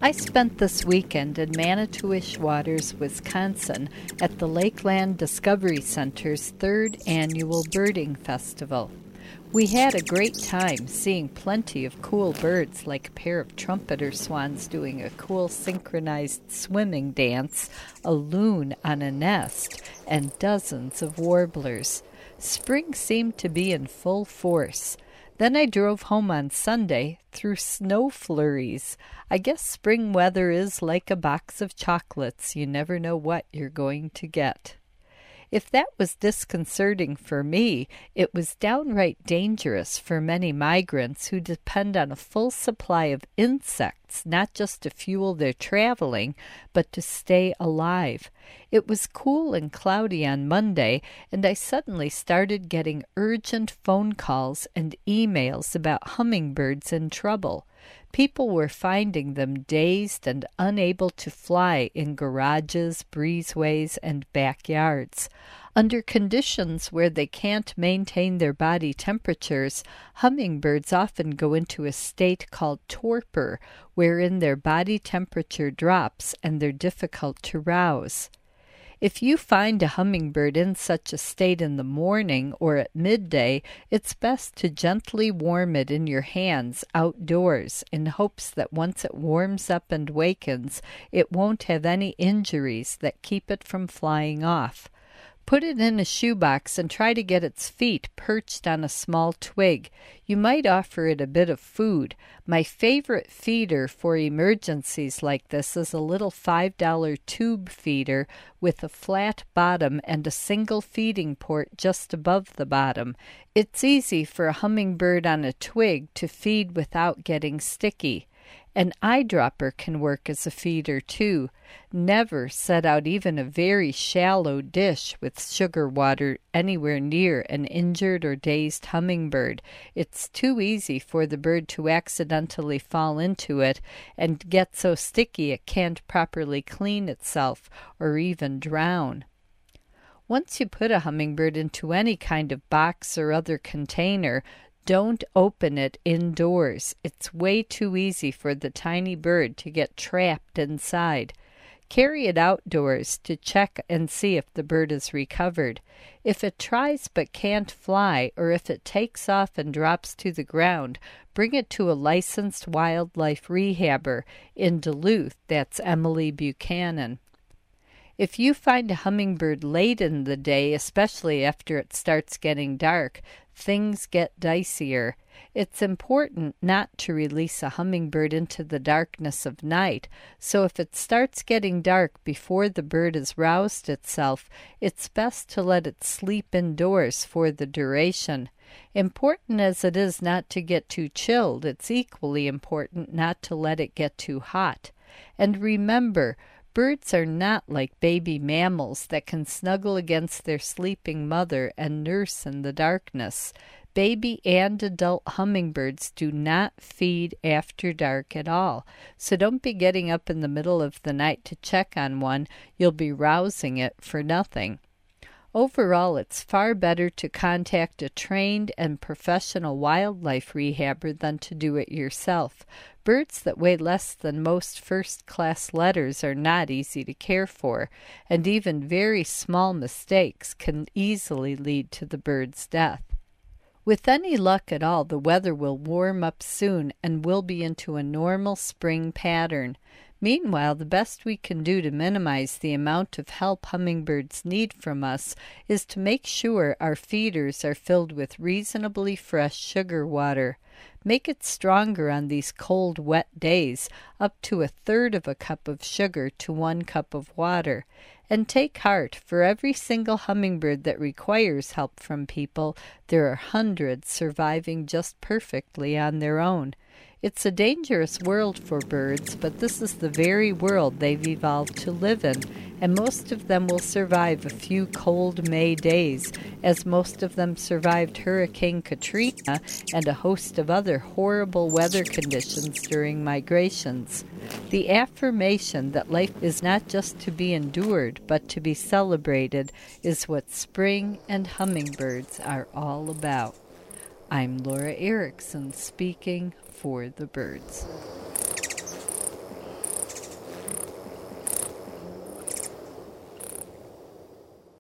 I spent this weekend in Manitowish Waters, Wisconsin at the Lakeland Discovery Center's third annual birding festival. We had a great time seeing plenty of cool birds like a pair of trumpeter swans doing a cool synchronized swimming dance, a loon on a nest, and dozens of warblers. Spring seemed to be in full force. Then I drove home on Sunday through snow flurries. I guess spring weather is like a box of chocolates. You never know what you're going to get. If that was disconcerting for me, it was downright dangerous for many migrants who depend on a full supply of insects, not just to fuel their traveling, but to stay alive. It was cool and cloudy on Monday, and I suddenly started getting urgent phone calls and emails about hummingbirds in trouble. People were finding them dazed and unable to fly in garages, breezeways, and backyards. Under conditions where they can't maintain their body temperatures, hummingbirds often go into a state called torpor, wherein their body temperature drops and they're difficult to rouse. If you find a hummingbird in such a state in the morning or at midday, it's best to gently warm it in your hands outdoors in hopes that once it warms up and wakens, it won't have any injuries that keep it from flying off. Put it in a shoebox and try to get its feet perched on a small twig. You might offer it a bit of food. My favorite feeder for emergencies like this is a little $5 tube feeder with a flat bottom and a single feeding port just above the bottom. It's easy for a hummingbird on a twig to feed without getting sticky. An eyedropper can work as a feeder, too. Never set out even a very shallow dish with sugar water anywhere near an injured or dazed hummingbird. It's too easy for the bird to accidentally fall into it and get so sticky it can't properly clean itself or even drown. Once you put a hummingbird into any kind of box or other container, don't open it indoors. It's way too easy for the tiny bird to get trapped inside. Carry it outdoors to check and see if the bird is recovered. If it tries but can't fly, or if it takes off and drops to the ground, bring it to a licensed wildlife rehabber. In Duluth, that's Emily Buchanan. If you find a hummingbird late in the day, especially after it starts getting dark, things get dicier. It's important not to release a hummingbird into the darkness of night, so if it starts getting dark before the bird has roused itself, it's best to let it sleep indoors for the duration. Important as it is not to get too chilled, it's equally important not to let it get too hot. And remember, birds are not like baby mammals that can snuggle against their sleeping mother and nurse in the darkness. Baby and adult hummingbirds do not feed after dark at all, so don't be getting up in the middle of the night to check on one. You'll be rousing it for nothing. Overall, it's far better to contact a trained and professional wildlife rehabber than to do it yourself. Birds that weigh less than most first-class letters are not easy to care for, and even very small mistakes can easily lead to the bird's death. With any luck at all, the weather will warm up soon and we'll be into a normal spring pattern. Meanwhile, the best we can do to minimize the amount of help hummingbirds need from us is to make sure our feeders are filled with reasonably fresh sugar water. Make it stronger on these cold, wet days, up to 1/3 of a cup of sugar to 1 cup of water. And take heart, for every single hummingbird that requires help from people, there are hundreds surviving just perfectly on their own. It's a dangerous world for birds, but this is the very world they've evolved to live in, and most of them will survive a few cold May days, as most of them survived Hurricane Katrina and a host of other horrible weather conditions during migrations. The affirmation that life is not just to be endured, but to be celebrated, is what spring and hummingbirds are all about. I'm Laura Erickson, speaking for the birds.